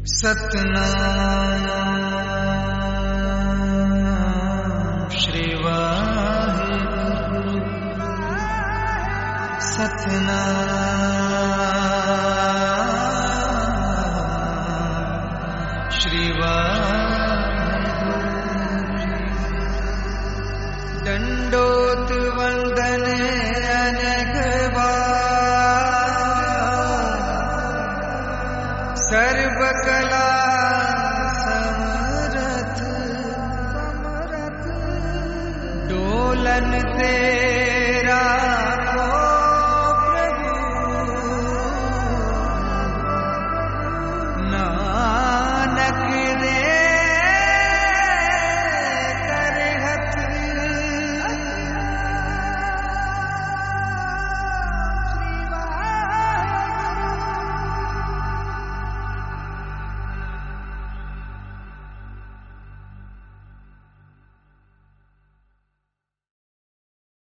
सतनाम श्री वाहिगुरु। सतनाम श्री वाहिगुरु। दंडोत वंदन अनेक बार, सर्वकला समरथ, डोलन ते